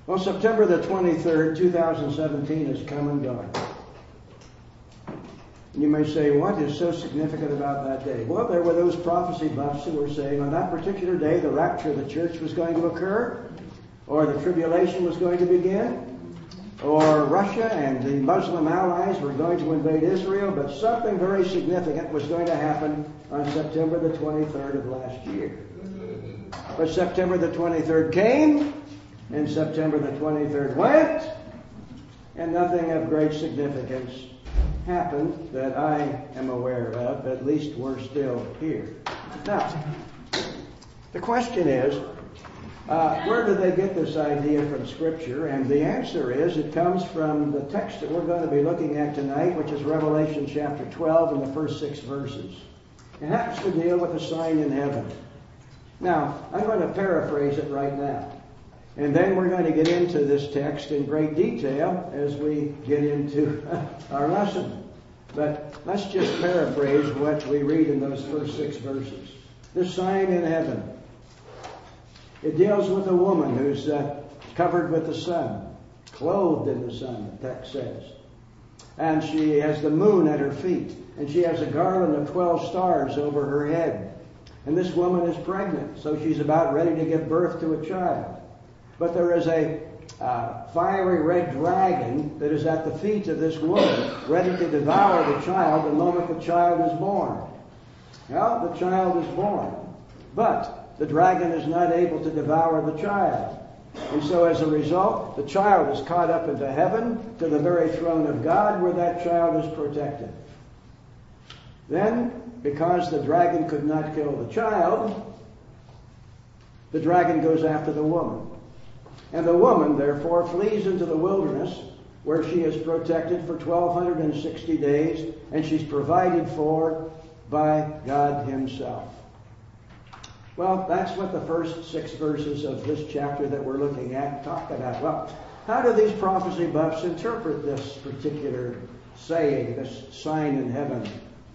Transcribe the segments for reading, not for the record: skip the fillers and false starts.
Well, September the 23rd, 2017 has come and gone. You may say, what is so significant about that day? Well, there were those prophecy buffs who were saying on that particular day the rapture of the church was going to occur, or the tribulation was going to begin, or Russia and the Muslim allies were going to invade Israel, but something very significant was going to happen on September the 23rd of last year. But September the 23rd came, and September the 23rd went, and nothing of great significance happened that I am aware of. At least we're still here. Now, the question is, where do they get this idea from Scripture? And the answer is, it comes from the text that we're going to be looking at tonight, which is Revelation chapter 12 and the first 6 verses. It happens to deal with a sign in heaven. Now, I'm going to paraphrase it right now. And then we're going to get into this text in great detail as we get into our lesson. But let's just paraphrase what we read in those first 6 verses. The sign in heaven. It deals with a woman who's covered with the sun, clothed in the sun, the text says. And she has the moon at her feet. And she has a garland of 12 stars over her head. And this woman is pregnant, so she's about ready to give birth to a child. But there is a fiery red dragon that is at the feet of this woman, ready to devour the child the moment the child is born. Well, the child is born, but the dragon is not able to devour the child. And so as a result, the child is caught up into heaven to the very throne of God where that child is protected. Then, because the dragon could not kill the child, the dragon goes after the woman. And the woman, therefore, flees into the wilderness where she is protected for 1,260 days, and she's provided for by God Himself. Well, that's what the first 6 verses of this chapter that we're looking at talk about. Well, how do these prophecy buffs interpret this particular saying, this sign in heaven?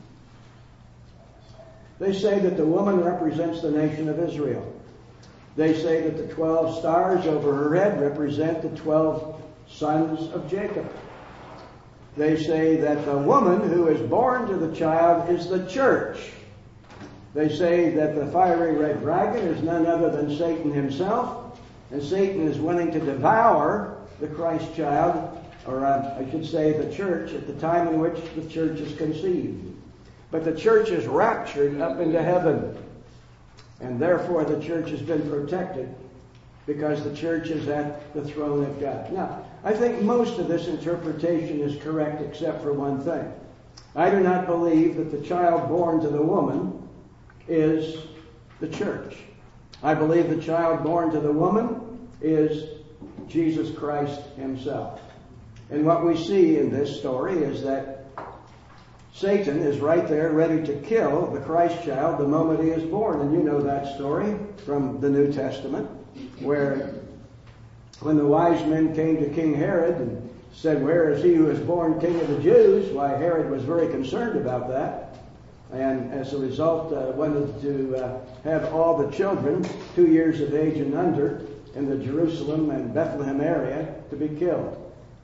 They say that the woman represents the nation of Israel. They say that the 12 stars over her head represent the 12 sons of Jacob. They say that the woman who is born to the child is the church. They say that the fiery red dragon is none other than Satan himself, and Satan is willing to devour the Christ child, or I should say the church, at the time in which the church is conceived. But the church is raptured up into heaven. And therefore the church has been protected because the church is at the throne of God. Now, I think most of this interpretation is correct except for one thing. I do not believe that the child born to the woman is the church. I believe the child born to the woman is Jesus Christ Himself. And what we see in this story is that Satan is right there ready to kill the Christ child the moment he is born. And you know that story from the New Testament, where when the wise men came to King Herod and said, "Where is he who is born King of the Jews?" Why, Herod was very concerned about that. And as a result, wanted to have all the children 2 years of age and under in the Jerusalem and Bethlehem area to be killed.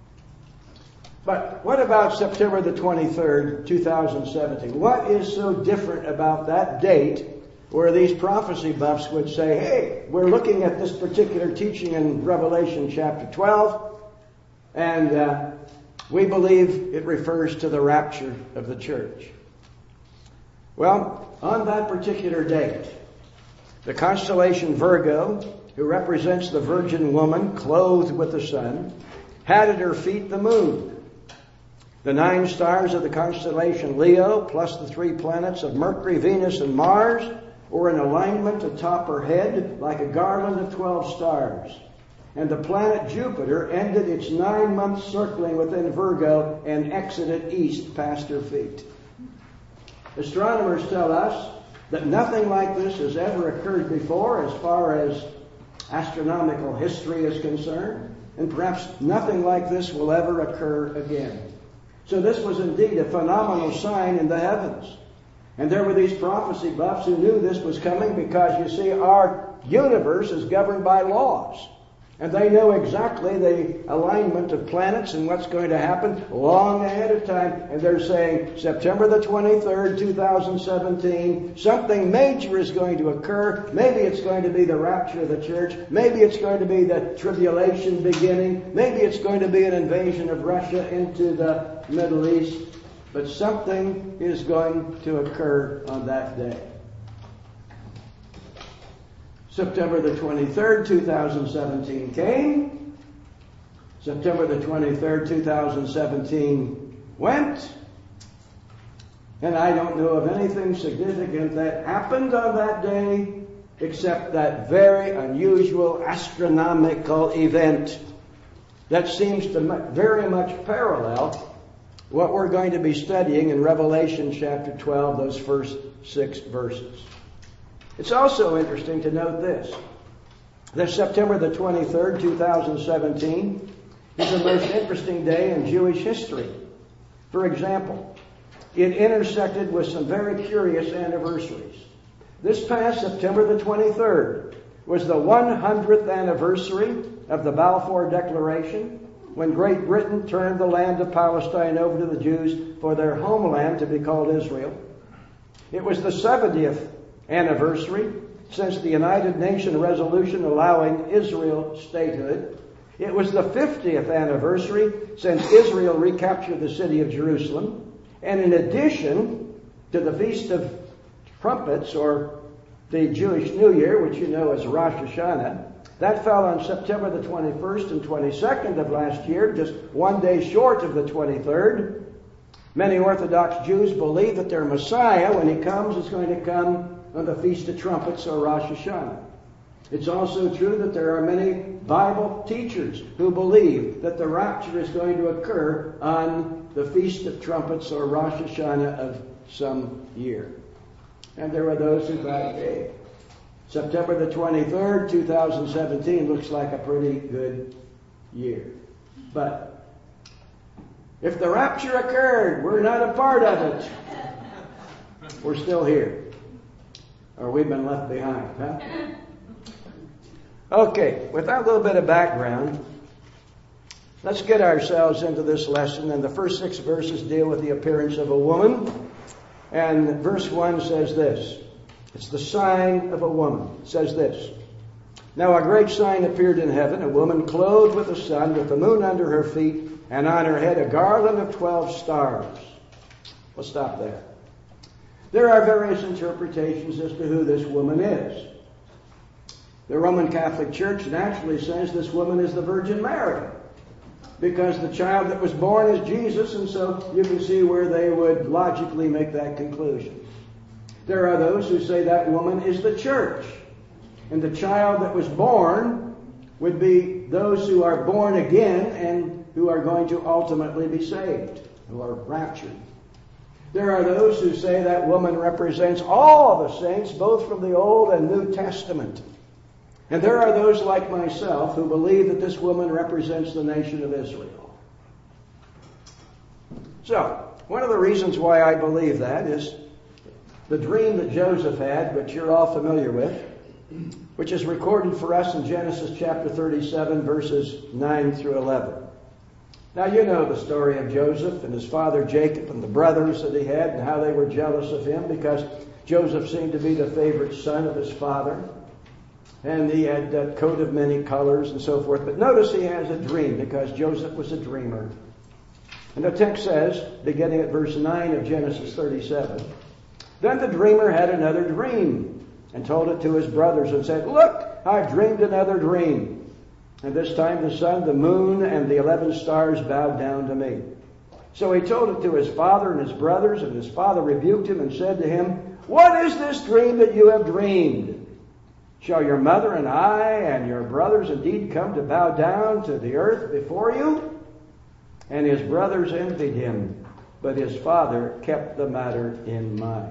But what about September the 23rd, 2017? What is so different about that date where these prophecy buffs would say, hey, we're looking at this particular teaching in Revelation chapter 12, and we believe it refers to the rapture of the church? Well, on that particular date, the constellation Virgo, who represents the virgin woman clothed with the sun, had at her feet the moon. The 9 stars of the constellation Leo, plus the 3 planets of Mercury, Venus, and Mars, were in alignment atop her head like a garland of 12 stars. And the planet Jupiter ended its 9-month circling within Virgo and exited east past her feet. Astronomers tell us that nothing like this has ever occurred before as far as astronomical history is concerned, and perhaps nothing like this will ever occur again. So this was indeed a phenomenal sign in the heavens. And there were these prophecy buffs who knew this was coming because, you see, our universe is governed by laws. And they know exactly the alignment of planets and what's going to happen long ahead of time. And they're saying September the 23rd, 2017, something major is going to occur. Maybe it's going to be the rapture of the church. Maybe it's going to be the tribulation beginning. Maybe it's going to be an invasion of Russia into the Middle East. But something is going to occur on that day. September the 23rd, 2017 came. September the 23rd, 2017 went. And I don't know of anything significant that happened on that day except that very unusual astronomical event that seems to very much parallel what we're going to be studying in Revelation chapter 12, those first 6 verses. It's also interesting to note this. That September the 23rd, 2017 is the most interesting day in Jewish history. For example, it intersected with some very curious anniversaries. This past September the 23rd was the 100th anniversary of the Balfour Declaration, when Great Britain turned the land of Palestine over to the Jews for their homeland to be called Israel. It was the 70th anniversary since the United Nations resolution allowing Israel statehood. It was the 50th anniversary since Israel recaptured the city of Jerusalem. And in addition to the Feast of Trumpets, or the Jewish New Year, which you know as Rosh Hashanah, that fell on September the 21st and 22nd of last year, just one day short of the 23rd. Many Orthodox Jews believe that their Messiah, when he comes, is going to come on the Feast of Trumpets, or Rosh Hashanah. It's also true that there are many Bible teachers who believe that the rapture is going to occur on the Feast of Trumpets, or Rosh Hashanah of some year. And there are those who thought, hey, September the 23rd, 2017 looks like a pretty good year. But if the rapture occurred, we're not a part of it. We're still here. Or we've been left behind, huh? Okay, with that little bit of background, let's get ourselves into this lesson. And the first 6 verses deal with the appearance of a woman. And verse 1 says this. It's the sign of a woman. It says this. Now a great sign appeared in heaven, a woman clothed with the sun, with the moon under her feet, and on her head a garland of 12 stars. We'll stop there. There are various interpretations as to who this woman is. The Roman Catholic Church naturally says this woman is the Virgin Mary, because the child that was born is Jesus, and so you can see where they would logically make that conclusion. There are those who say that woman is the church, and the child that was born would be those who are born again and who are going to ultimately be saved, who are raptured. There are those who say that woman represents all the saints, both from the Old and New Testament. And there are those like myself who believe that this woman represents the nation of Israel. So, one of the reasons why I believe that is the dream that Joseph had, which you're all familiar with, which is recorded for us in Genesis chapter 37, verses 9 through 11. Now, you know the story of Joseph and his father Jacob and the brothers that he had and how they were jealous of him because Joseph seemed to be the favorite son of his father. And he had that coat of many colors and so forth. But notice he has a dream because Joseph was a dreamer. And the text says, beginning at verse 9 of Genesis 37, Then the dreamer had another dream and told it to his brothers and said, Look, I've dreamed another dream. And this time the sun, the moon, and the 11 stars bowed down to me. So he told it to his father and his brothers, and his father rebuked him and said to him, What is this dream that you have dreamed? Shall your mother and I and your brothers indeed come to bow down to the earth before you? And his brothers envied him, but his father kept the matter in mind.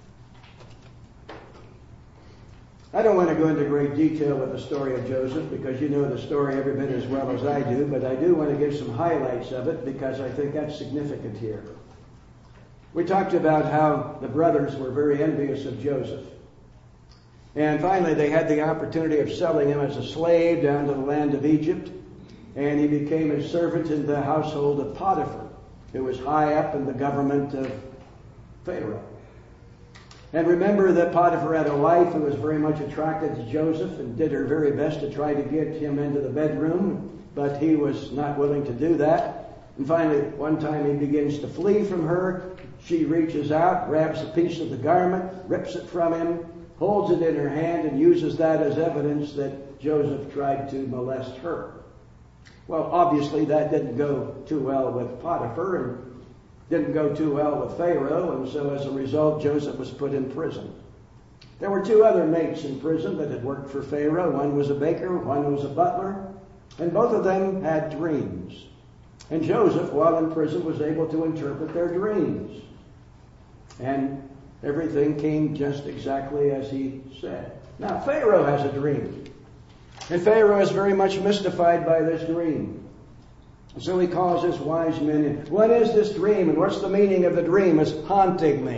I don't want to go into great detail with the story of Joseph because you know the story every bit as well as I do, but I do want to give some highlights of it because I think that's significant here. We talked about how the brothers were very envious of Joseph. And finally, they had the opportunity of selling him as a slave down to the land of Egypt. And he became a servant in the household of Potiphar, who was high up in the government of Pharaoh. And remember that Potiphar had a wife who was very much attracted to Joseph and did her very best to try to get him into the bedroom, but he was not willing to do that. And finally, one time he begins to flee from her. She reaches out, grabs a piece of the garment, rips it from him, holds it in her hand, and uses that as evidence that Joseph tried to molest her. Well, obviously that didn't go too well with Potiphar and didn't go too well with Pharaoh, and so as a result, Joseph was put in prison. There were two other mates in prison that had worked for Pharaoh. One was a baker, one was a butler, and both of them had dreams. And Joseph, while in prison, was able to interpret their dreams. And everything came just exactly as he said. Now, Pharaoh has a dream. And Pharaoh is very much mystified by this dream. So he calls his wise men in. What is this dream? And what's the meaning of the dream? It's haunting me.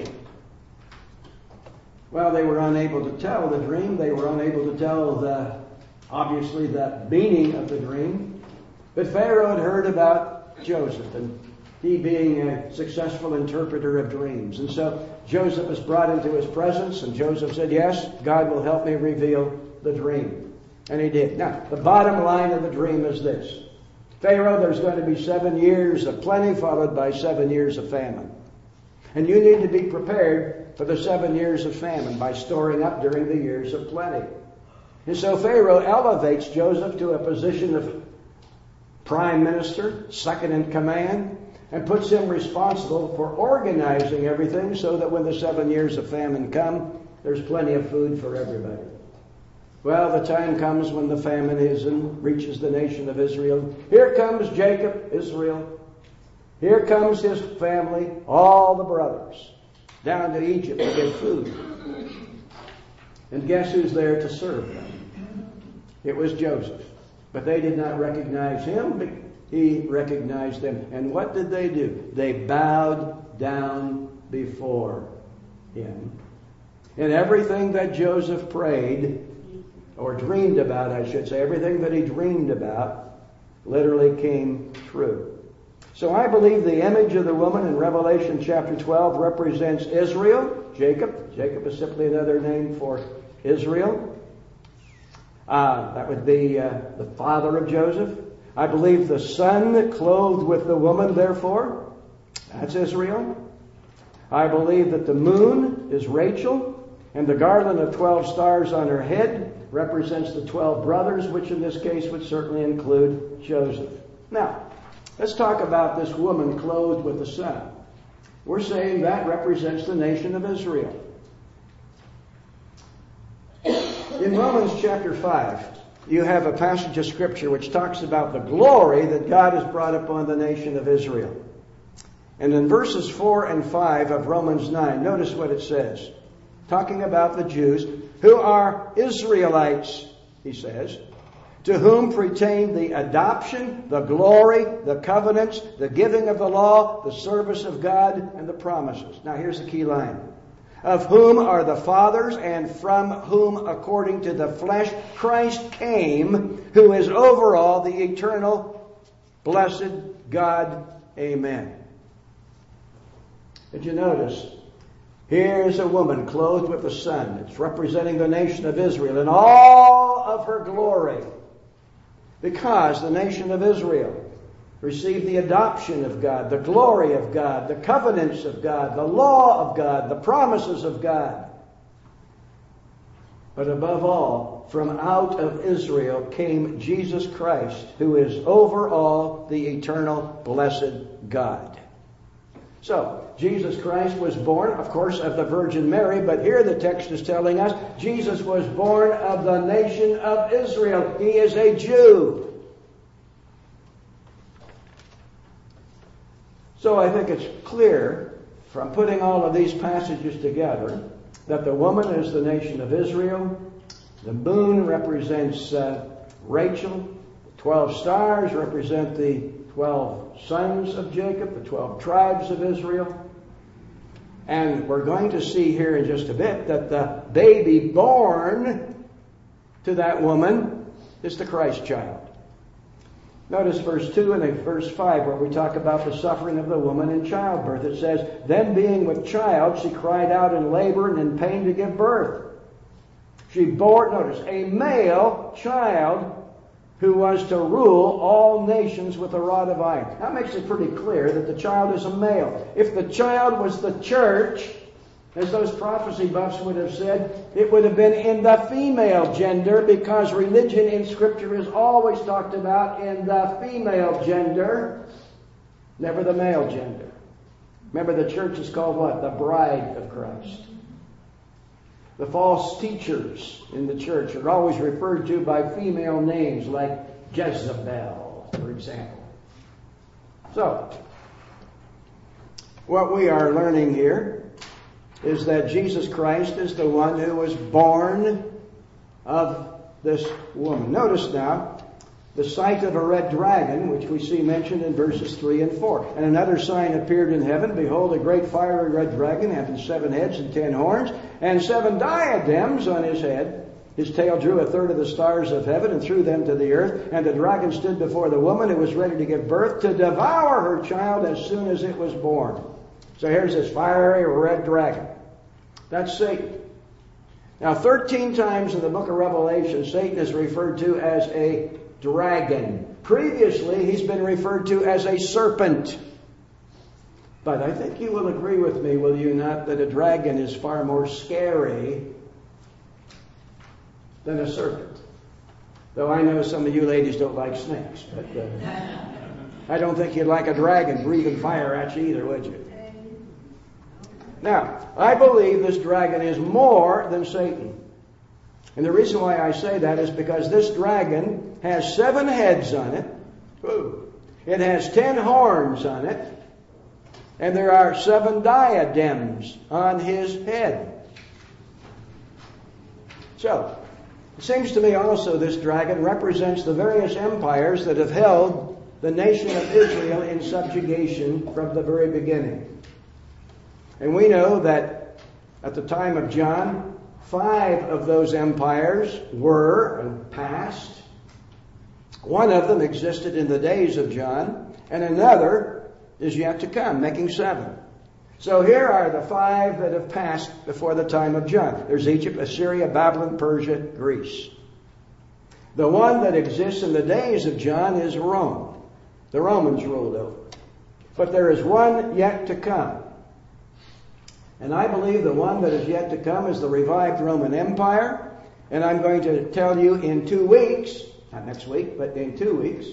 Well, they were unable to tell the dream. They were unable to tell obviously the meaning of the dream. But Pharaoh had heard about Joseph and he being a successful interpreter of dreams. And so Joseph was brought into his presence, and Joseph said, yes, God will help me reveal the dream. And he did. Now, the bottom line of the dream is this. Pharaoh, there's going to be 7 years of plenty followed by 7 years of famine. And you need to be prepared for the 7 years of famine by storing up during the years of plenty. And so Pharaoh elevates Joseph to a position of prime minister, second in command, and puts him responsible for organizing everything so that when the 7 years of famine come, there's plenty of food for everybody. Well, the time comes when the famine is and reaches the nation of Israel. Here comes Jacob, Israel. Here comes his family, all the brothers, down to Egypt to get food. And guess who's there to serve them? It was Joseph. But they did not recognize him. He recognized them. And what did they do? They bowed down before him. And everything that Joseph prayed, or dreamed about, I should say, everything that he dreamed about literally came true. So I believe the image of the woman in Revelation chapter 12 represents Israel, Jacob. Jacob is simply another name for Israel. That would be the father of Joseph. I believe the sun clothed with the woman, therefore, that's Israel. I believe that the moon is Rachel, and the garland of 12 stars on her head represents the 12 brothers, which in this case would certainly include Joseph. Now, let's talk about this woman clothed with the sun. We're saying that represents the nation of Israel. In Romans chapter 5, you have a passage of Scripture which talks about the glory that God has brought upon the nation of Israel. And in verses 4 and 5 of Romans 9, notice what it says. Talking about the Jews, who are Israelites, he says, to whom pertain the adoption, the glory, the covenants, the giving of the law, the service of God, and the promises. Now here's the key line. Of whom are the fathers, and from whom, according to the flesh, Christ came, who is over all, the eternal, blessed God. Amen. Did you notice? Here's a woman clothed with the sun. It's representing the nation of Israel in all of her glory. Because the nation of Israel received the adoption of God, the glory of God, the covenants of God, the law of God, the promises of God. But above all, from out of Israel came Jesus Christ, who is over all, the eternal, blessed God. So, Jesus Christ was born, of course, of the Virgin Mary, but here the text is telling us Jesus was born of the nation of Israel. He is a Jew. So I think it's clear from putting all of these passages together that the woman is the nation of Israel. The moon represents Rachel. The 12 stars represent the 12 sons of Jacob, the 12 tribes of Israel. And we're going to see here in just a bit that the baby born to that woman is the Christ child. Notice verse 2 and then verse 5 where we talk about the suffering of the woman in childbirth. It says, then being with child, she cried out in labor and in pain to give birth. She bore, notice, a male child who was to rule all nations with a rod of iron. That makes it pretty clear that the child is a male. If the child was the church, as those prophecy buffs would have said, it would have been in the female gender, because religion in Scripture is always talked about in the female gender, never the male gender. Remember, the church is called what? The bride of Christ. The false teachers in the church are always referred to by female names like Jezebel, for example. So, what we are learning here is that Jesus Christ is the one who was born of this woman. Notice now the sight of a red dragon, which we see mentioned in verses 3 and 4. And another sign appeared in heaven. Behold, a great fiery red dragon, having 7 heads and 10 horns, and 7 diadems on his head. His tail drew 1/3 of the stars of heaven and threw them to the earth. And the dragon stood before the woman who was ready to give birth to devour her child as soon as it was born. So here's this fiery red dragon. That's Satan. Now, 13 times in the book of Revelation, Satan is referred to as a dragon. Previously, he's been referred to as a serpent. But I think you will agree with me, will you not, that a dragon is far more scary than a serpent. Though I know some of you ladies don't like snakes, but I don't think you'd like a dragon breathing fire at you either, would you? Now, I believe this dragon is more than Satan. And the reason why I say that is because this dragon has 7 heads on it. It has 10 horns on it. And there are 7 diadems on his head. So, it seems to me also this dragon represents the various empires that have held the nation of Israel in subjugation from the very beginning. And we know that at the time of John, 5 of those empires were and passed. One of them existed in the days of John, and another is yet to come, making 7. So here are the 5 that have passed before the time of John. There's Egypt, Assyria, Babylon, Persia, Greece. The one that exists in the days of John is Rome. The Romans ruled over. But there is one yet to come. And I believe the one that is yet to come is the revived Roman Empire. And I'm going to tell you in 2 weeks, not next week, but in 2 weeks,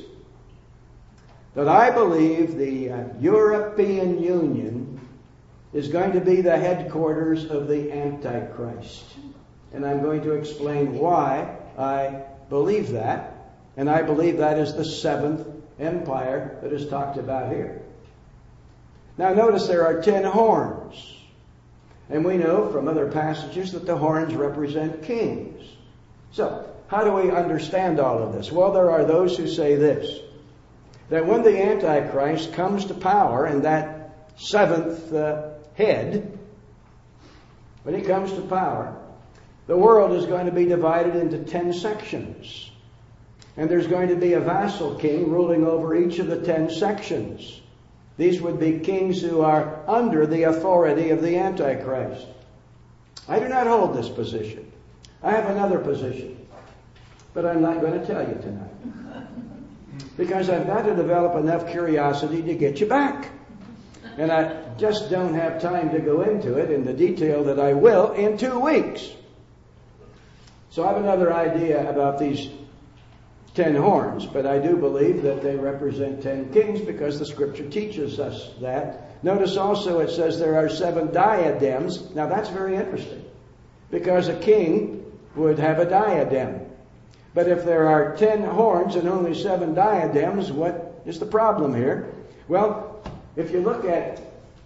that I believe the European Union is going to be the headquarters of the Antichrist. And I'm going to explain why I believe that. And I believe that is the 7th empire that is talked about here. Now notice there are 10 horns. And we know from other passages that the horns represent kings. So, how do we understand all of this? Well, there are those who say this, that when the Antichrist comes to power in that 7th head, when he comes to power, the world is going to be divided into 10 sections. And there's going to be a vassal king ruling over each of the 10 sections. These would be kings who are under the authority of the Antichrist. I do not hold this position. I have another position. But I'm not going to tell you tonight. Because I've got to develop enough curiosity to get you back. And I just don't have time to go into it in the detail that I will in 2 weeks. So I have another idea about these 10 horns, but I do believe that they represent 10 kings because the Scripture teaches us that. Notice also it says there are 7 diadems. Now that's very interesting because a king would have a diadem. But if there are 10 horns and only 7 diadems, what is the problem here? Well, if you look at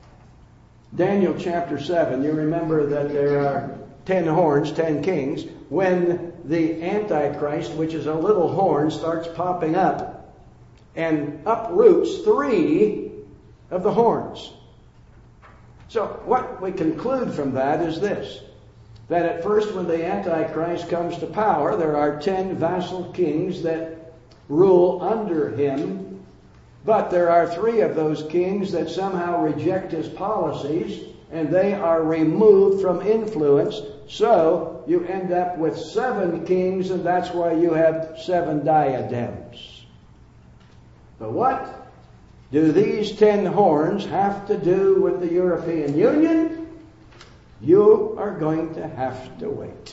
Daniel chapter 7, you remember that there are 10 horns, 10 kings. When the Antichrist, which is a little horn, starts popping up and uproots 3 of the horns. So what we conclude from that is this, that at first when the Antichrist comes to power, there are 10 vassal kings that rule under him, but there are 3 of those kings that somehow reject his policies, and they are removed from influence. So you end up with 7 kings, and that's why you have 7 diadems. But what do these 10 horns have to do with the European Union? You are going to have to wait.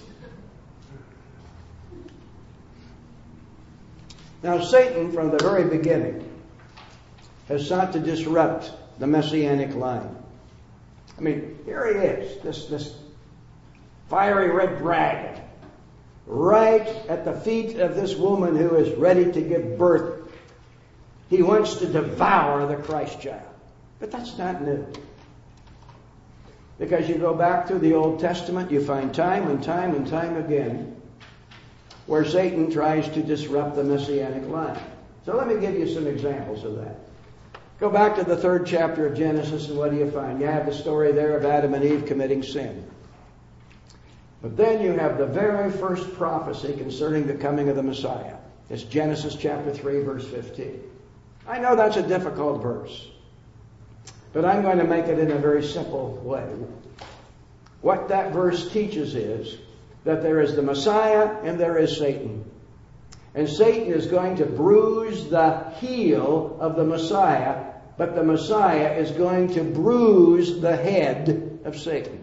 Now, Satan, from the very beginning, has sought to disrupt the Messianic line. I mean, here he is, this fiery red dragon, right at the feet of this woman who is ready to give birth. He wants to devour the Christ child. But that's not new. Because you go back through the Old Testament, you find time and time and time again where Satan tries to disrupt the Messianic line. So let me give you some examples of that. Go back to the 3rd chapter of Genesis, and what do you find? You have the story there of Adam and Eve committing sin. But then you have the very first prophecy concerning the coming of the Messiah. It's Genesis chapter 3, verse 15. I know that's a difficult verse, but I'm going to make it in a very simple way. What that verse teaches is that there is the Messiah and there is Satan. And Satan is going to bruise the heel of the Messiah, but the Messiah is going to bruise the head of Satan.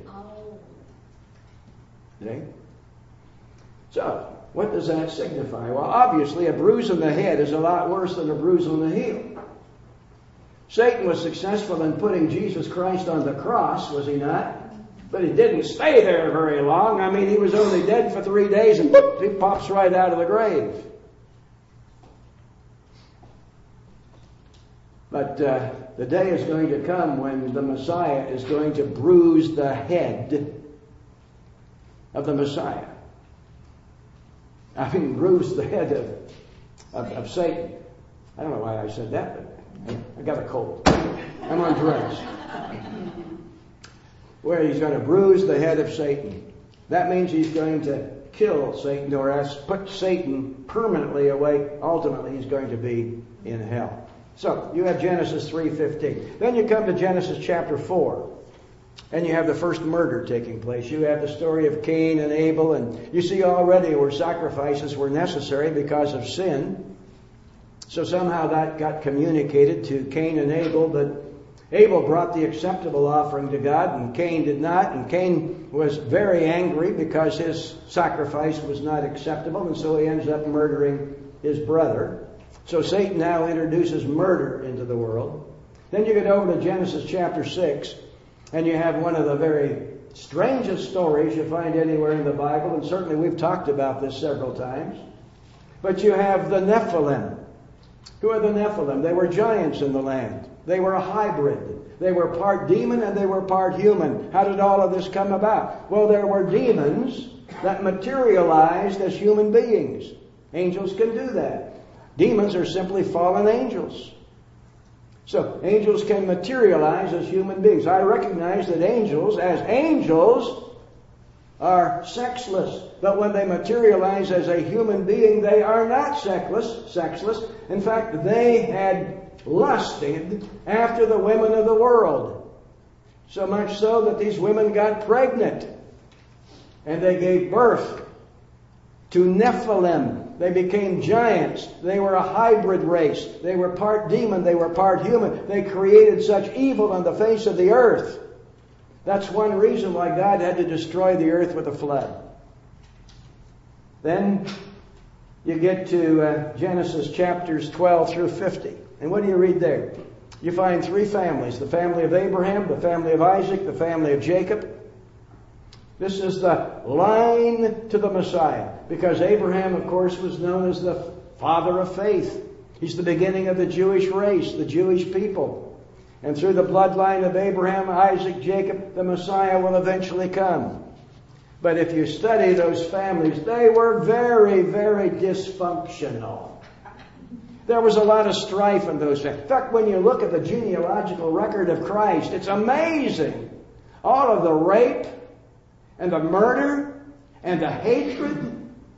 Okay? So, what does that signify? Well, obviously, a bruise on the head is a lot worse than a bruise on the heel. Satan was successful in putting Jesus Christ on the cross, was he not? But he didn't stay there very long. I mean, he was only dead for 3 days, and boop, he pops right out of the grave. But the day is going to come when the Messiah is going to bruise the head of the Messiah. I mean, bruise the head of Satan. I don't know why I said that, but I got a cold. I'm on drugs. Where he's going to bruise the head of Satan. That means he's going to kill Satan, or else put Satan permanently away. Ultimately, he's going to be in hell. So, you have Genesis 3:15. Then you come to Genesis chapter 4. And you have the first murder taking place. You have the story of Cain and Abel, and you see already where sacrifices were necessary because of sin. So somehow that got communicated to Cain and Abel, but Abel brought the acceptable offering to God, and Cain did not. And Cain was very angry because his sacrifice was not acceptable, and so he ends up murdering his brother. So Satan now introduces murder into the world. Then you get over to Genesis chapter 6. And you have one of the very strangest stories you find anywhere in the Bible, and certainly we've talked about this several times. But you have the Nephilim. Who are the Nephilim? They were giants in the land. They were a hybrid. They were part demon and they were part human. How did all of this come about? Well, there were demons that materialized as human beings. Angels can do that. Demons are simply fallen angels. So, angels can materialize as human beings. I recognize that angels, as angels, are sexless. But when they materialize as a human being, they are not sexless. In fact, they had lusted after the women of the world. So much so that these women got pregnant. And they gave birth to Nephilim. They became giants. They were a hybrid race. They were part demon. They were part human. They created such evil on the face of the earth. That's one reason why God had to destroy the earth with a flood. Then you get to Genesis chapters 12 through 50. And what do you read there? You find 3 families. The family of Abraham, the family of Isaac, the family of Jacob. This is the line to the Messiah. Because Abraham, of course, was known as the father of faith. He's the beginning of the Jewish race, the Jewish people. And through the bloodline of Abraham, Isaac, Jacob, the Messiah will eventually come. But if you study those families, they were very, very dysfunctional. There was a lot of strife in those families. In fact, when you look at the genealogical record of Christ, it's amazing All of the rape and the murder and the hatred.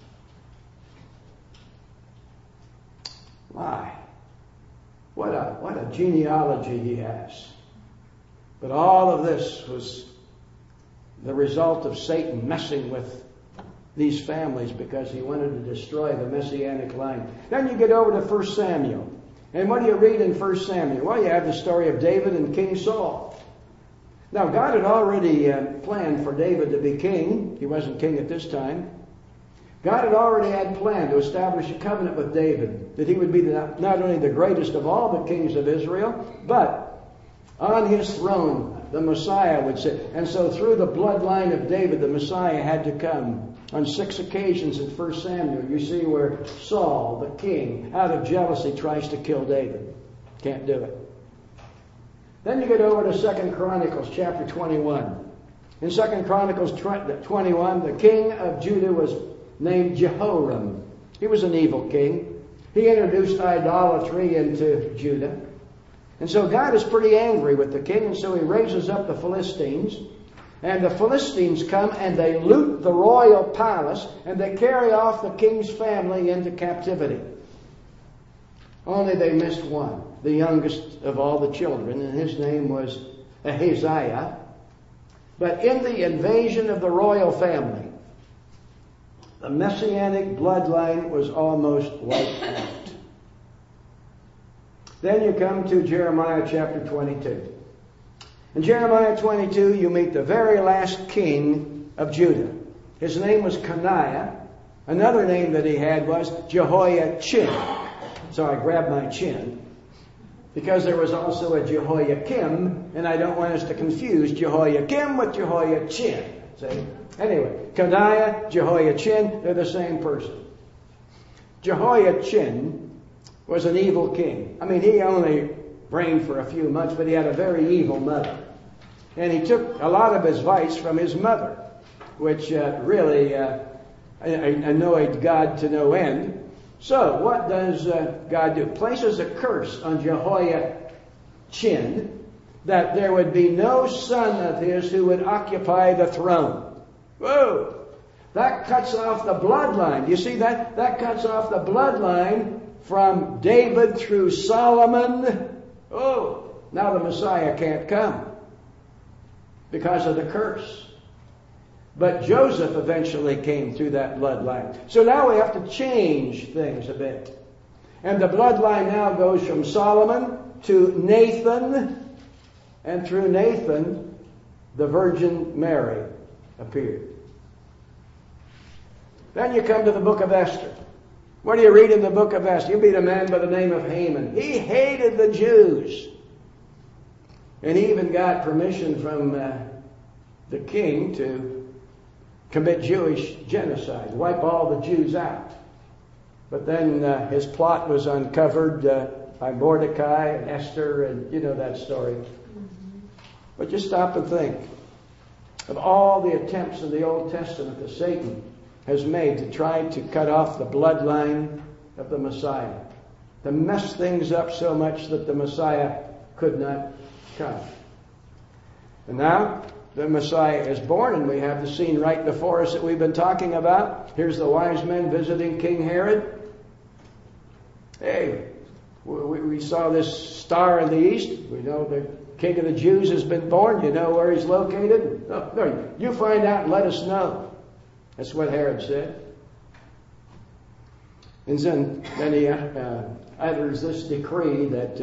My, what a genealogy he has. But all of this was the result of Satan messing with these families because he wanted to destroy the Messianic line. Then you get over to 1 Samuel. And what do you read in 1 Samuel? Well, you have the story of David and King Saul. Now, God had already planned for David to be king. He wasn't king at this time. God had already had planned to establish a covenant with David, that he would be not only the greatest of all the kings of Israel, but on his throne, the Messiah would sit. And so through the bloodline of David, the Messiah had to come. On 6 occasions in 1 Samuel, you see where Saul, the king, out of jealousy, tries to kill David. Can't do it. Then you get over to 2 Chronicles chapter 21. In 2 Chronicles 21, the king of Judah was named Jehoram. He was an evil king. He introduced idolatry into Judah. And so God is pretty angry with the king, and so he raises up the Philistines. And the Philistines come and they loot the royal palace and they carry off the king's family into captivity. Only they missed one, the youngest of all the children, and his name was Ahaziah. But in the invasion of the royal family, the Messianic bloodline was almost wiped out. Then you come to Jeremiah chapter 22. In Jeremiah 22, you meet the very last king of Judah. His name was Coniah. Another name that he had was Jehoiachin. So I grabbed my chin, because there was also a Jehoiakim, and I don't want us to confuse Jehoiakim with Jehoiachin. See? Anyway, Coniah, Jehoiachin, they're the same person. Jehoiachin was an evil king. I mean, he only reigned for a few months, but he had a very evil mother. And he took a lot of his vice from his mother, which really annoyed God to no end. So what does God do? Places a curse on Jehoiachin that there would be no son of his who would occupy the throne. Whoa! That cuts off the bloodline. You see that? That cuts off the bloodline from David through Solomon. Oh, now the Messiah can't come because of the curse. But Joseph eventually came through that bloodline. So now we have to change things a bit. And the bloodline now goes from Solomon to Nathan. And through Nathan, the Virgin Mary appeared. Then you come to the book of Esther. What do you read in the book of Esther? You meet a man by the name of Haman. He hated the Jews. And he even got permission from the king to commit Jewish genocide, wipe all the Jews out. But then his plot was uncovered by Mordecai and Esther, and you know that story. But just stop and think of all the attempts in the Old Testament that Satan has made to try to cut off the bloodline of the Messiah, to mess things up so much that the Messiah could not come. And now the Messiah is born, and we have the scene right before us that we've been talking about. Here's the wise men visiting King Herod. Hey, we saw this star in the east. We know the King of the Jews has been born. You know where he's located? No, you find out and let us know. That's what Herod said. And then he utters this decree that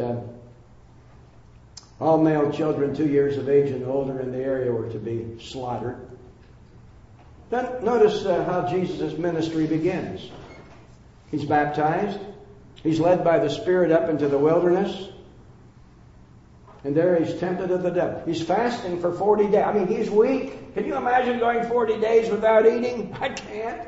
all male children 2 years of age and older in the area were to be slaughtered. Then notice how Jesus' ministry begins. He's baptized. He's led by the Spirit up into the wilderness. And there he's tempted of the devil. He's fasting for 40 days. I mean, he's weak. Can you imagine going 40 days without eating? I can't.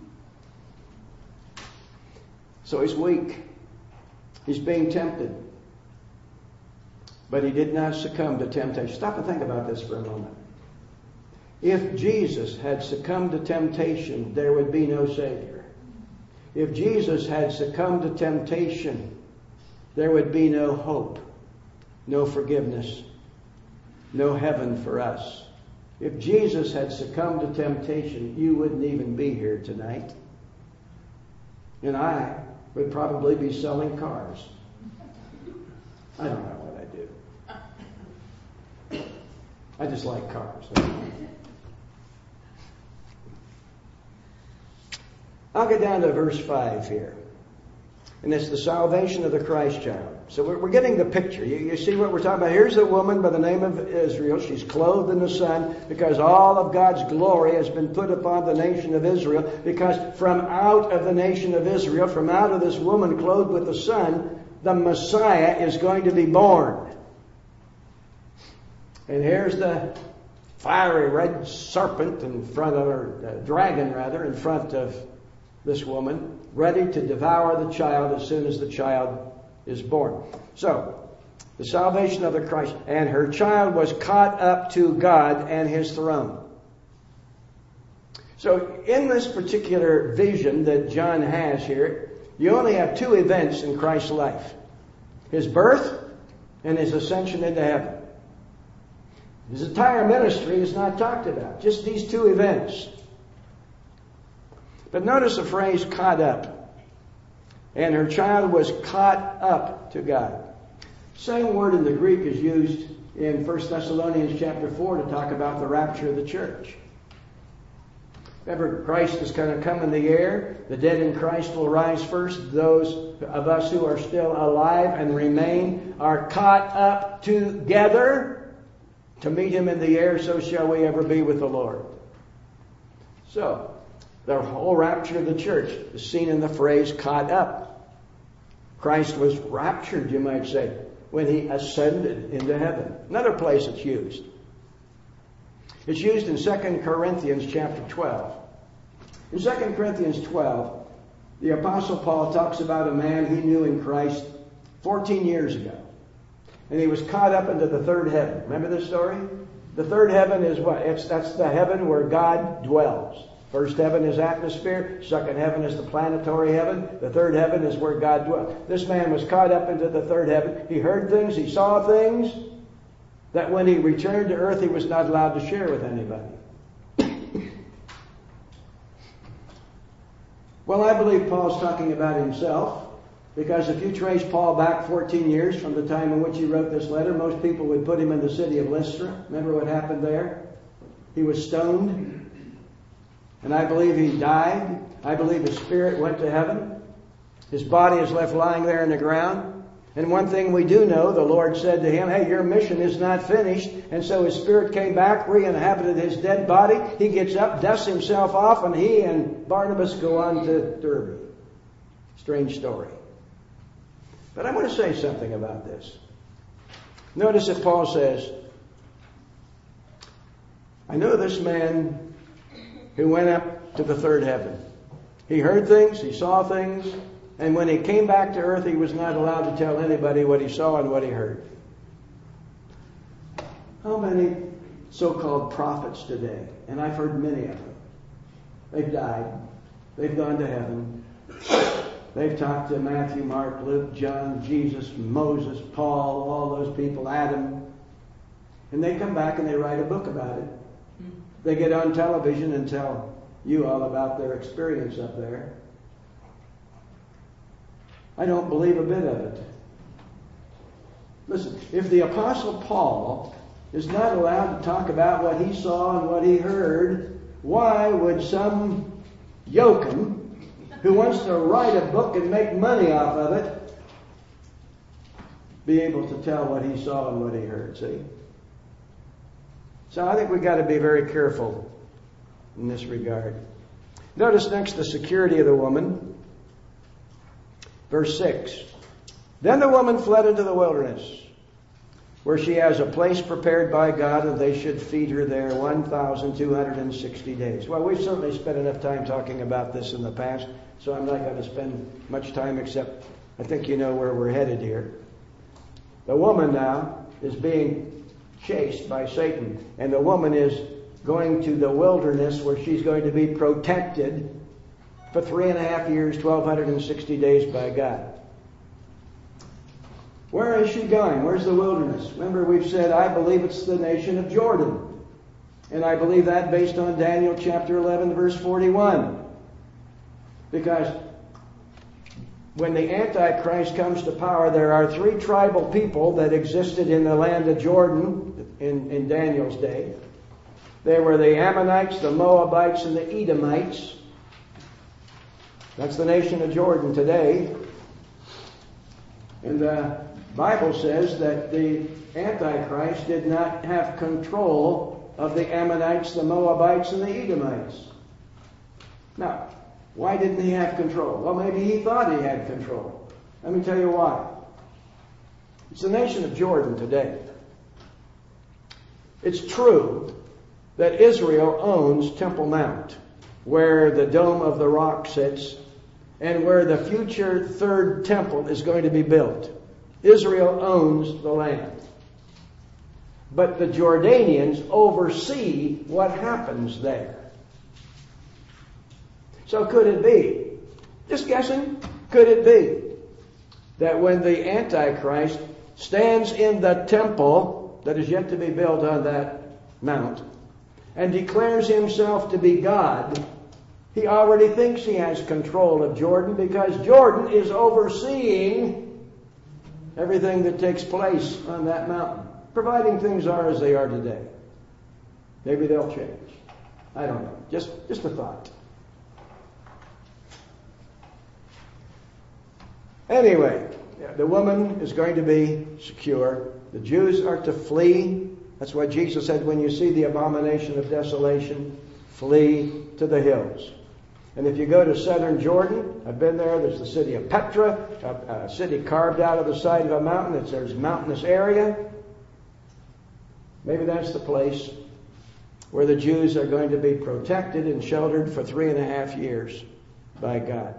So he's weak. He's being tempted. But he did not succumb to temptation. Stop and think about this for a moment. If Jesus had succumbed to temptation, there would be no Savior. If Jesus had succumbed to temptation, there would be no hope, no forgiveness, no heaven for us. If Jesus had succumbed to temptation, you wouldn't even be here tonight. And I would probably be selling cars. I don't know what I do. I just like cars. I'll get down to verse 5 here. And it's the salvation of the Christ child. So we're getting the picture. You see what we're talking about? Here's a woman by the name of Israel. She's clothed in the sun because all of God's glory has been put upon the nation of Israel. Because from out of the nation of Israel, from out of this woman clothed with the sun, the Messiah is going to be born. And here's the fiery red serpent in front of her, dragon rather, in front of this woman, ready to devour the child as soon as the child is born. So, the salvation of the Christ. And her child was caught up to God and His throne. So, in this particular vision that John has here, you only have two events in Christ's life. His birth and His ascension into heaven. His entire ministry is not talked about. Just these two events. But notice the phrase caught up. And her child was caught up to God. Same word in the Greek is used in 1 Thessalonians chapter 4 to talk about the rapture of the church. Remember, Christ is going to come in the air. The dead in Christ will rise first. Those of us who are still alive and remain are caught up together to meet Him in the air. So shall we ever be with the Lord. So, the whole rapture of the church is seen in the phrase caught up. Christ was raptured, you might say, when He ascended into heaven. Another place it's used. It's used in 2 Corinthians chapter 12. In 2 Corinthians 12, the Apostle Paul talks about a man he knew in Christ 14 years ago. And he was caught up into the third heaven. Remember this story? The third heaven is what? That's the heaven where God dwells. First heaven is atmosphere. Second heaven is the planetary heaven. The third heaven is where God dwells. This man was caught up into the third heaven. He heard things. He saw things that when he returned to earth, he was not allowed to share with anybody. Well, I believe Paul's talking about himself. Because if you trace Paul back 14 years from the time in which he wrote this letter, most people would put him in the city of Lystra. Remember what happened there? He was stoned. And I believe he died. I believe his spirit went to heaven. His body is left lying there in the ground. And one thing we do know, the Lord said to him, hey, your mission is not finished. And so his spirit came back, re-inhabited his dead body. He gets up, dusts himself off, and he and Barnabas go on to Derbe. Strange story. But I want to say something about this. Notice that Paul says, I know this man who went up to the third heaven. He heard things, he saw things, and when he came back to earth, he was not allowed to tell anybody what he saw and what he heard. How many so-called prophets today, and I've heard many of them, they've died, they've gone to heaven, they've talked to Matthew, Mark, Luke, John, Jesus, Moses, Paul, all those people, Adam, and they come back and they write a book about it. They get on television and tell you all about their experience up there. I don't believe a bit of it. Listen, if the Apostle Paul is not allowed to talk about what he saw and what he heard, why would some yokum who wants to write a book and make money off of it be able to tell what he saw and what he heard? See? So I think we've got to be very careful in this regard. Notice next the security of the woman. Verse 6. Then the woman fled into the wilderness, where she has a place prepared by God, and they should feed her there 1,260 days. Well, we've certainly spent enough time talking about this in the past, so I'm not going to spend much time except I think you know where we're headed here. The woman now is being chased by Satan, and the woman is going to the wilderness where she's going to be protected for 3.5 years, 1,260 days by God. Where is she going? Where's the wilderness? Remember, we've said, I believe it's the nation of Jordan. And I believe that based on Daniel chapter 11, verse 41. Because when the Antichrist comes to power, there are three tribal people that existed in the land of Jordan in Daniel's day. They were the Ammonites, the Moabites, and the Edomites. That's the nation of Jordan today. And the Bible says that the Antichrist did not have control of the Ammonites, the Moabites, and the Edomites. Now, why didn't he have control? Well, maybe he thought he had control. Let me tell you why. It's the nation of Jordan today. It's true that Israel owns Temple Mount, where the Dome of the Rock sits, and where the future third temple is going to be built. Israel owns the land. But the Jordanians oversee what happens there. So could it be, just guessing, could it be that when the Antichrist stands in the temple that is yet to be built on that mount and declares himself to be God, he already thinks he has control of Jordan because Jordan is overseeing everything that takes place on that mountain, providing things are as they are today. Maybe they'll change. I don't know. Just a thought. Anyway, the woman is going to be secure. The Jews are to flee. That's why Jesus said, when you see the abomination of desolation, flee to the hills. And if you go to southern Jordan, I've been there, there's the city of Petra, a city carved out of the side of a mountain. There's a mountainous area. Maybe that's the place where the Jews are going to be protected and sheltered for 3.5 years by God.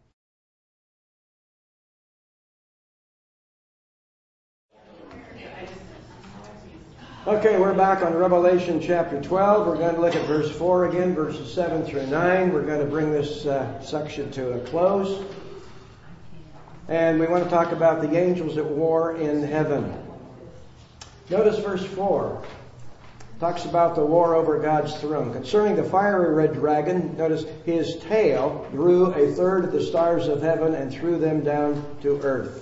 Okay, we're back on Revelation chapter 12. We're going to look at verse 4 again, verses 7 through 9. We're going to bring this section to a close. And we want to talk about the angels at war in heaven. Notice verse 4. It talks about the war over God's throne. Concerning the fiery red dragon, notice his tail drew 1/3 of the stars of heaven and threw them down to earth.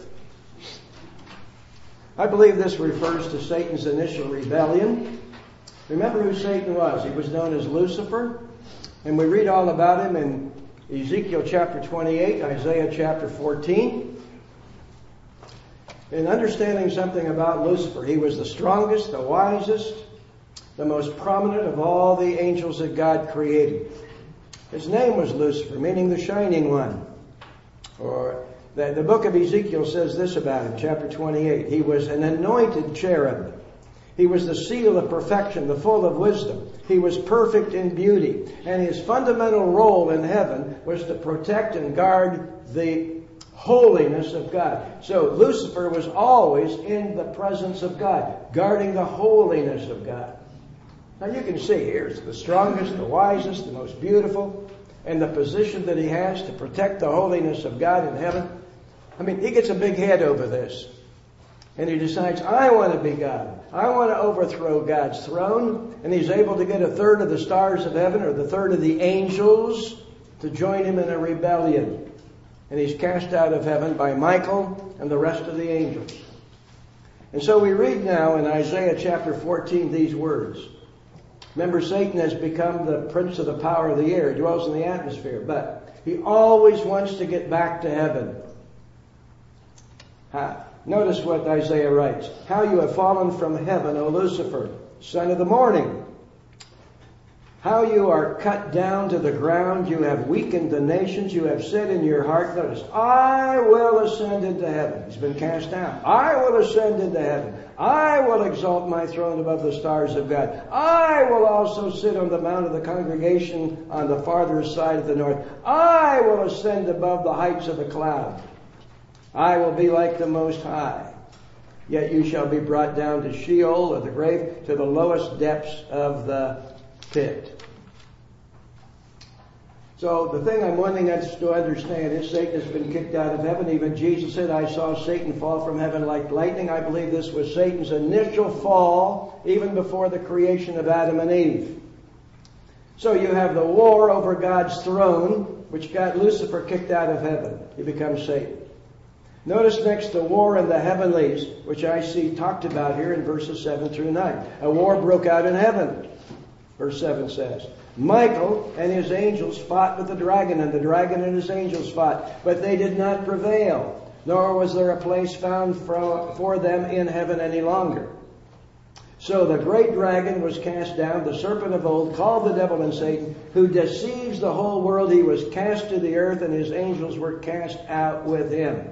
I believe this refers to Satan's initial rebellion. Remember who Satan was. He was known as Lucifer. And we read all about him in Ezekiel chapter 28, Isaiah chapter 14. In understanding something about Lucifer, he was the strongest, the wisest, the most prominent of all the angels that God created. His name was Lucifer, meaning the shining one. Or the book of Ezekiel says this about him, chapter 28. He was an anointed cherub. He was the seal of perfection, the full of wisdom. He was perfect in beauty. And his fundamental role in heaven was to protect and guard the holiness of God. So Lucifer was always in the presence of God, guarding the holiness of God. Now you can see here, it's the strongest, the wisest, the most beautiful, and the position that he has to protect the holiness of God in heaven. I mean, he gets a big head over this. And he decides, I want to be God. I want to overthrow God's throne. And he's able to get 1/3 of the stars of heaven, or 1/3 of the angels, to join him in a rebellion. And he's cast out of heaven by Michael and the rest of the angels. And so we read now in Isaiah chapter 14 these words. Remember, Satan has become the prince of the power of the air. He dwells in the atmosphere. But he always wants to get back to heaven. Notice what Isaiah writes. How you have fallen from heaven, O Lucifer, son of the morning. How you are cut down to the ground. You have weakened the nations. You have said in your heart, notice, I will ascend into heaven. He's been cast down. I will ascend into heaven. I will exalt my throne above the stars of God. I will also sit on the mount of the congregation on the farthest side of the north. I will ascend above the heights of the cloud. I will be like the Most High. Yet you shall be brought down to Sheol, or the grave, to the lowest depths of the pit. So the thing I'm wanting us to understand is Satan has been kicked out of heaven. Even Jesus said, I saw Satan fall from heaven like lightning. I believe this was Satan's initial fall, even before the creation of Adam and Eve. So you have the war over God's throne, which got Lucifer kicked out of heaven. He becomes Satan. Notice next the war in the heavenlies, which I see talked about here in verses 7 through 9. A war broke out in heaven, verse 7 says. Michael and his angels fought with the dragon, and the dragon and his angels fought, but they did not prevail, nor was there a place found for them in heaven any longer. So the great dragon was cast down, the serpent of old, called the devil and Satan, who deceives the whole world. He was cast to the earth, and his angels were cast out with him.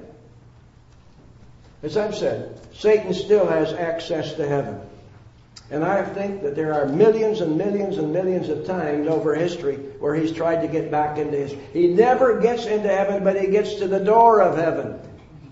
As I've said, Satan still has access to heaven. And I think that there are millions and millions and millions of times over history where he's tried to get back into his... He never gets into heaven, but he gets to the door of heaven.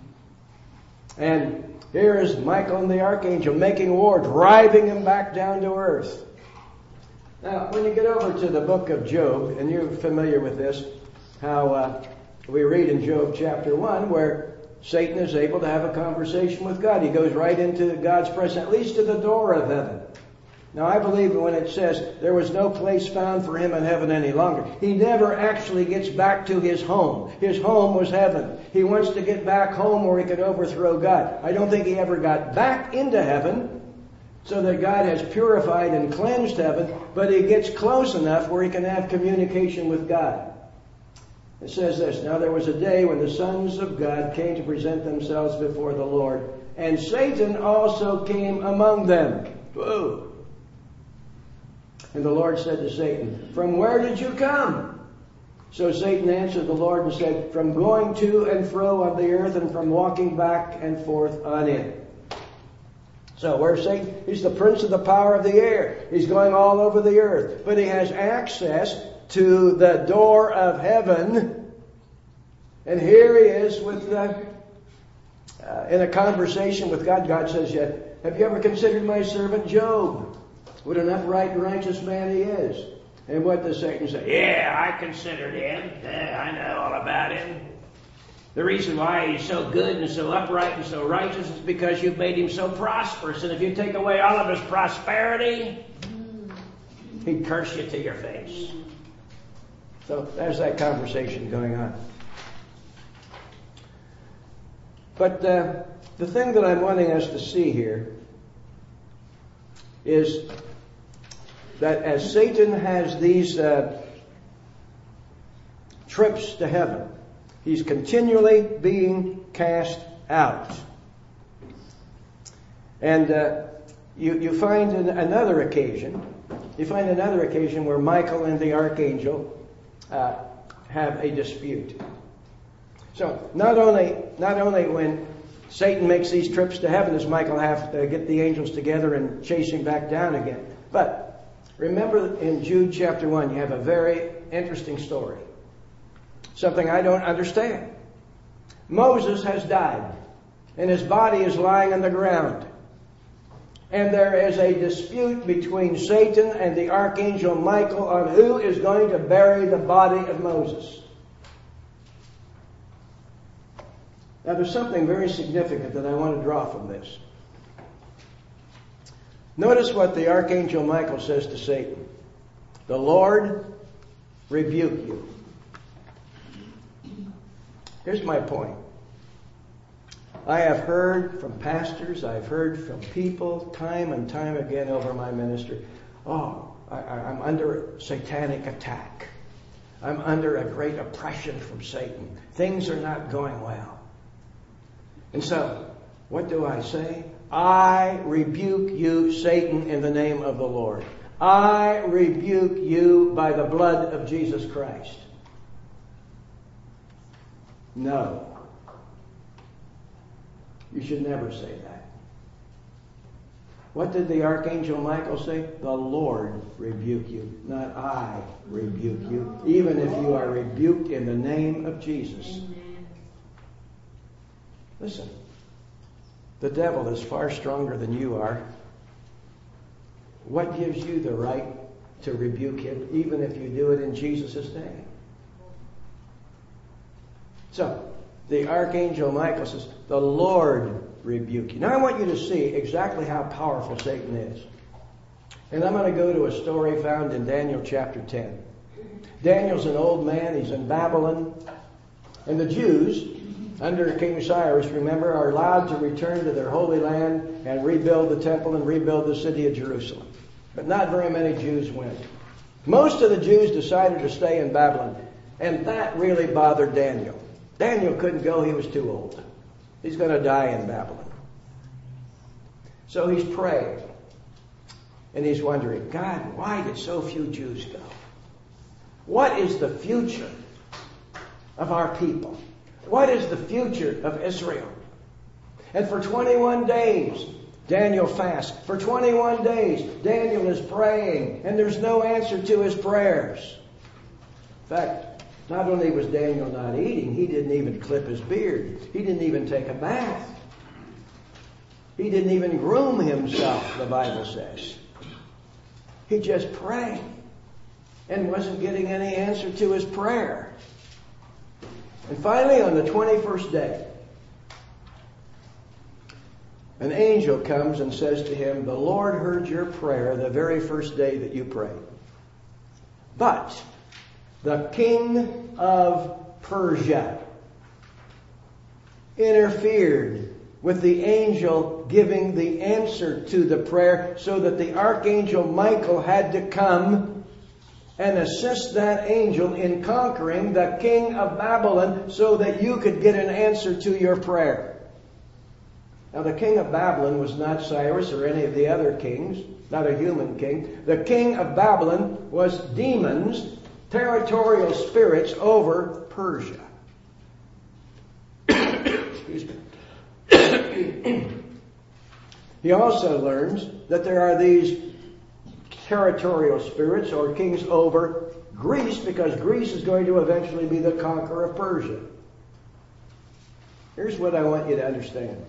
And here is Michael and the archangel making war, driving him back down to earth. Now, when you get over to the book of Job, and you're familiar with this, how we read in Job chapter 1 where Satan is able to have a conversation with God. He goes right into God's presence, at least to the door of heaven. Now, I believe when it says there was no place found for him in heaven any longer, he never actually gets back to his home. His home was heaven. He wants to get back home where he could overthrow God. I don't think he ever got back into heaven so that God has purified and cleansed heaven, but he gets close enough where he can have communication with God. It says this, now there was a day when the sons of God came to present themselves before the Lord, and Satan also came among them. Whoa. And the Lord said to Satan, from where did you come? So Satan answered the Lord and said, from going to and fro on the earth and from walking back and forth on it. So where's Satan? He's the prince of the power of the air. He's going all over the earth. But he has access to the door of heaven. And here he is with in a conversation with God. God says, have you ever considered my servant Job? What an upright and righteous man he is. And what does Satan say? Yeah, I considered him. I know all about him. The reason why he's so good and so upright and so righteous is because you've made him so prosperous. And if you take away all of his prosperity, he'd curse you to your face. So there's that conversation going on. But the thing that I'm wanting us to see here is that as Satan has these trips to heaven, he's continually being cast out. And you find another occasion where Michael and the archangel have a dispute. So not only when Satan makes these trips to heaven does Michael have to get the angels together and chase him back down again. But remember in Jude chapter 1, you have a very interesting story. Something I don't understand. Moses has died, and his body is lying on the ground. And there is a dispute between Satan and the archangel Michael on who is going to bury the body of Moses. Now there's something very significant that I want to draw from this. Notice what the archangel Michael says to Satan. The Lord rebuke you. Here's my point. I have heard from pastors, I've heard from people time and time again over my ministry, I'm under satanic attack. I'm under a great oppression from Satan. Things are not going well. And so, what do I say? I rebuke you, Satan, in the name of the Lord. I rebuke you by the blood of Jesus Christ. No. You should never say that. What did the archangel Michael say? The Lord rebuke you, not I rebuke you, even if you are rebuked in the name of Jesus. Amen. Listen, the devil is far stronger than you are. What gives you the right to rebuke him, even if you do it in Jesus' name? So, the archangel Michael says, the Lord rebuke you. Now I want you to see exactly how powerful Satan is. And I'm going to go to a story found in Daniel chapter 10. Daniel's an old man. He's in Babylon. And the Jews, under King Cyrus, remember, are allowed to return to their holy land and rebuild the temple and rebuild the city of Jerusalem. But not very many Jews went. Most of the Jews decided to stay in Babylon. And that really bothered Daniel. Daniel couldn't go. He was too old. He's going to die in Babylon. So he's praying. And he's wondering, God, why did so few Jews go? What is the future of our people? What is the future of Israel? And for 21 days, Daniel fasts. For 21 days, Daniel is praying, and there's no answer to his prayers. In fact, not only was Daniel not eating, he didn't even clip his beard. He didn't even take a bath. He didn't even groom himself, the Bible says. He just prayed and wasn't getting any answer to his prayer. And finally, on the 21st day, an angel comes and says to him, the Lord heard your prayer the very first day that you prayed. But the king of Persia interfered with the angel giving the answer to the prayer, so that the archangel Michael had to come and assist that angel in conquering the king of Babylon so that you could get an answer to your prayer. Now, the king of Babylon was not Cyrus or any of the other kings, not a human king. The king of Babylon was demons, territorial spirits over Persia. Excuse me. He also learns that there are these territorial spirits or kings over Greece, because Greece is going to eventually be the conqueror of Persia. Here's what I want you to understand.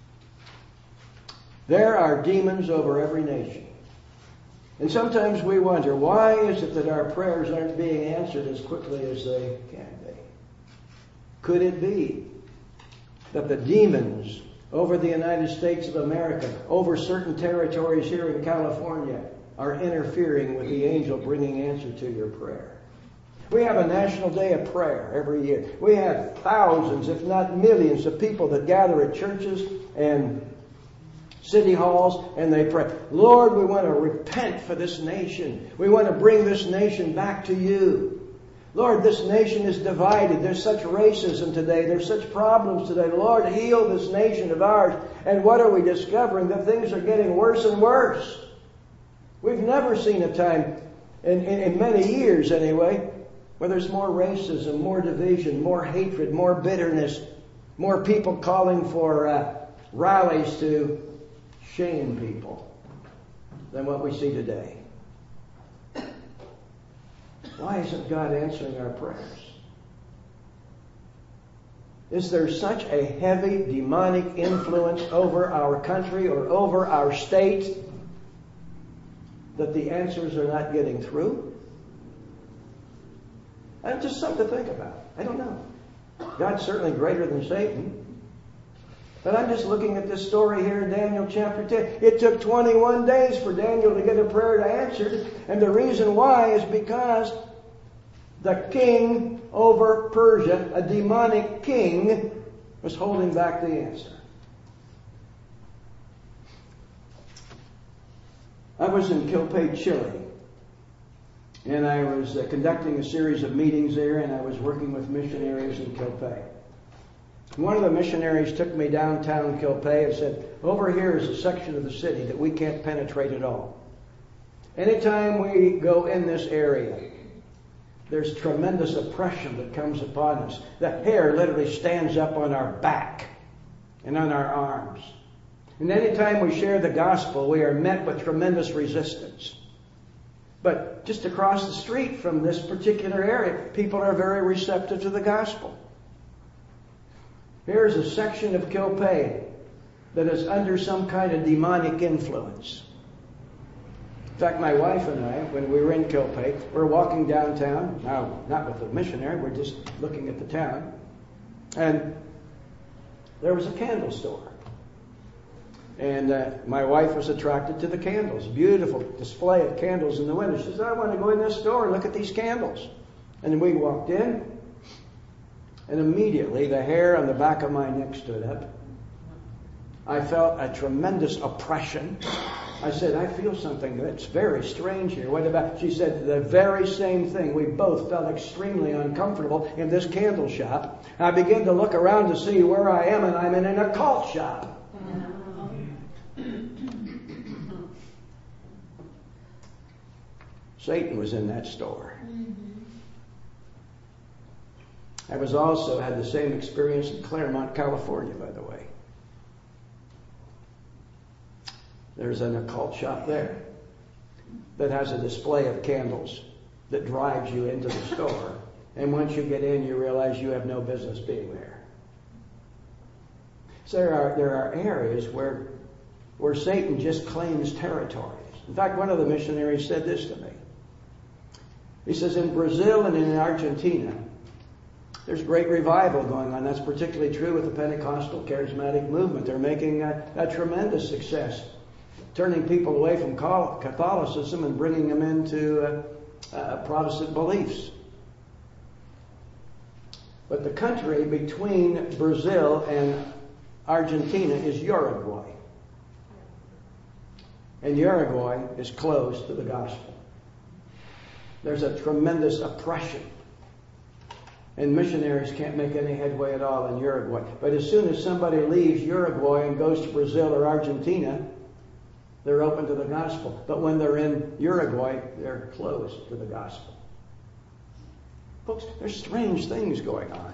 There are demons over every nation. And sometimes we wonder, why is it that our prayers aren't being answered as quickly as they can be? Could it be that the demons over the United States of America, over certain territories here in California, are interfering with the angel bringing answer to your prayer? We have a National Day of Prayer every year. We have thousands, if not millions, of people that gather at churches and city halls, and they pray, Lord, we want to repent for this nation. We want to bring this nation back to you. Lord, this nation is divided. There's such racism today. There's such problems today. Lord, heal this nation of ours. And what are we discovering? That things are getting worse and worse. We've never seen a time, in many years anyway, where there's more racism, more division, more hatred, more bitterness, more people calling for rallies to shame people than what we see today. Why isn't God answering our prayers? Is there such a heavy demonic influence over our country or over our state that the answers are not getting through? And just something to think about. I don't know. God's certainly greater than Satan. But I'm just looking at this story here in Daniel chapter 10. It took 21 days for Daniel to get a prayer answered. And the reason why is because the king over Persia, a demonic king, was holding back the answer. I was in Quilpé, Chile. And I was conducting a series of meetings there, and I was working with missionaries in Quilpé. One of the missionaries took me downtown Quilpé and said, over here is a section of the city that we can't penetrate at all. Anytime we go in this area, there's tremendous oppression that comes upon us. The hair literally stands up on our back and on our arms. And anytime we share the gospel, we are met with tremendous resistance. But just across the street from this particular area, people are very receptive to the gospel. Here's a section of Quilpé that is under some kind of demonic influence. In fact, my wife and I, when we were in Quilpé, we're walking downtown. Now, not with the missionary, we're just looking at the town. And there was a candle store. And my wife was attracted to the candles. Beautiful display of candles in the window. She said, I want to go in this store and look at these candles. And we walked in, and immediately the hair on the back of my neck stood up. I felt a tremendous oppression. I said, I feel something that's very strange here. What about? She said the very same thing. We both felt extremely uncomfortable in this candle shop. I began to look around to see where I am, and I'm in an occult shop. Satan was in that store. I was also had the same experience in Claremont, California, by the way. There's an occult shop there that has a display of candles that drives you into the store. And once you get in, you realize you have no business being there. So there are areas where Satan just claims territories. In fact, one of the missionaries said this to me. He says, in Brazil and in Argentina, there's great revival going on. That's particularly true with the Pentecostal charismatic movement. They're making a tremendous success, turning people away from Catholicism and bringing them into Protestant beliefs. But the country between Brazil and Argentina is Uruguay. And Uruguay is closed to the gospel. There's a tremendous oppression. And missionaries can't make any headway at all in Uruguay. But as soon as somebody leaves Uruguay and goes to Brazil or Argentina, they're open to the gospel. But when they're in Uruguay, they're closed to the gospel. Folks, there's strange things going on.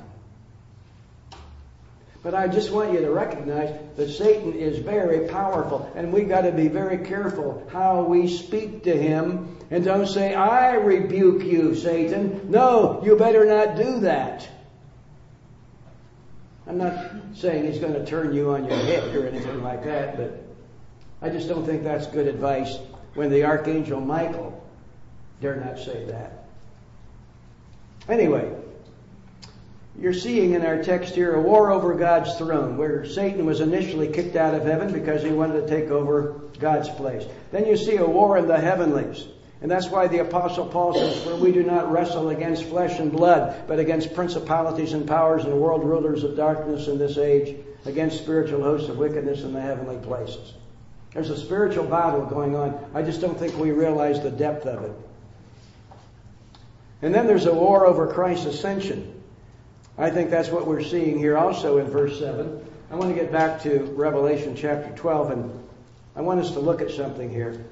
But I just want you to recognize that Satan is very powerful, and we've got to be very careful how we speak to him. And don't say, I rebuke you, Satan. No, you better not do that. I'm not saying he's going to turn you on your head or anything like that, but I just don't think that's good advice when the Archangel Michael dare not say that. Anyway, you're seeing in our text here a war over God's throne, where Satan was initially kicked out of heaven because he wanted to take over God's place. Then you see a war in the heavenlies. And that's why the Apostle Paul says, for we do not wrestle against flesh and blood, but against principalities and powers and world rulers of darkness in this age, against spiritual hosts of wickedness in the heavenly places. There's a spiritual battle going on. I just don't think we realize the depth of it. And then there's a war over Christ's ascension. I think that's what we're seeing here also in verse 7. I want to get back to Revelation chapter 12, and I want us to look at something here.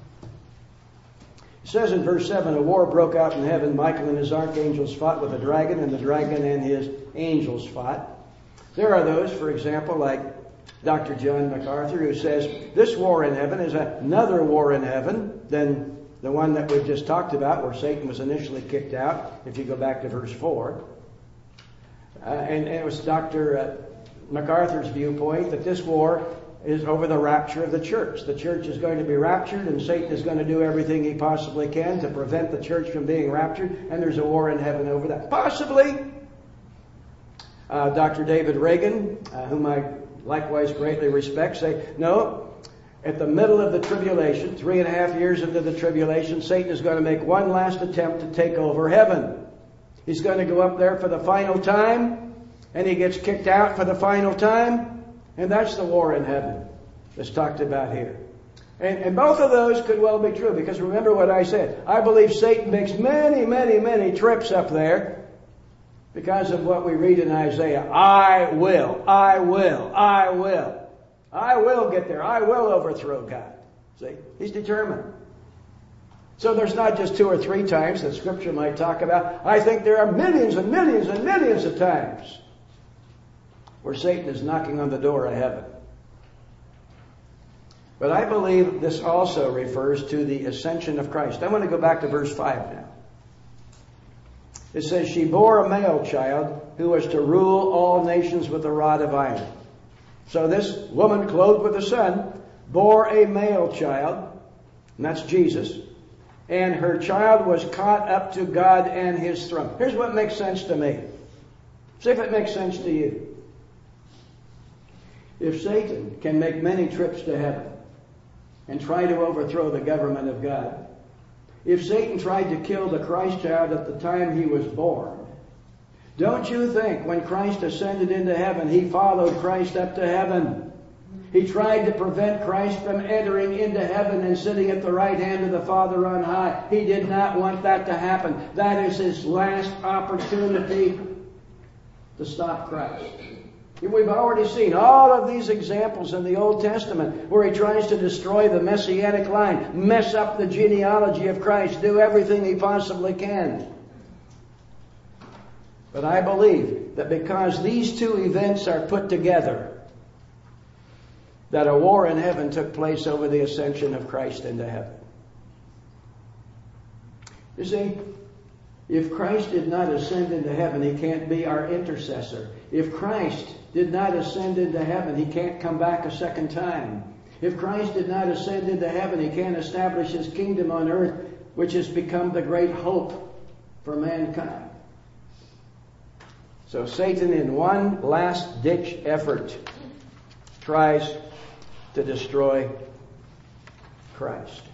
It says in verse 7, a war broke out in heaven. Michael and his archangels fought with the dragon, and the dragon and his angels fought. There are those, for example, like Dr. John MacArthur, who says this war in heaven is another war in heaven than the one that we've just talked about, where Satan was initially kicked out, if you go back to verse 4. And it was Dr. MacArthur's viewpoint that this war is over the rapture of the church. The church is going to be raptured, and Satan is going to do everything he possibly can to prevent the church from being raptured, and there's a war in heaven over that. Possibly. Dr. David Reagan, whom I likewise greatly respect, say, no, at the middle of the tribulation, 3.5 years into the tribulation, Satan is going to make one last attempt to take over heaven. He's going to go up there for the final time, and he gets kicked out for the final time, and that's the war in heaven that's talked about here. And both of those could well be true, because remember what I said. I believe Satan makes many, many, many trips up there because of what we read in Isaiah. I will get there. I will overthrow God. See, he's determined. So there's not just 2 or 3 times that Scripture might talk about. I think there are millions and millions and millions of times where Satan is knocking on the door of heaven. But I believe this also refers to the ascension of Christ. I want to go back to verse 5 now. It says, she bore a male child who was to rule all nations with a rod of iron. So this woman clothed with the sun bore a male child, and that's Jesus. And her child was caught up to God and his throne. Here's what makes sense to me. See if it makes sense to you. If Satan can make many trips to heaven and try to overthrow the government of God, if Satan tried to kill the Christ child at the time he was born, don't you think when Christ ascended into heaven, he followed Christ up to heaven? He tried to prevent Christ from entering into heaven and sitting at the right hand of the Father on high. He did not want that to happen. That is his last opportunity to stop Christ. We've already seen all of these examples in the Old Testament where he tries to destroy the Messianic line, mess up the genealogy of Christ, do everything he possibly can. But I believe that because these two events are put together, that a war in heaven took place over the ascension of Christ into heaven. You see, if Christ did not ascend into heaven, he can't be our intercessor. If Christ did not ascend into heaven, he can't come back a second time. If Christ did not ascend into heaven, he can't establish his kingdom on earth, which has become the great hope for mankind. So Satan, in one last-ditch effort, tries to destroy Christ.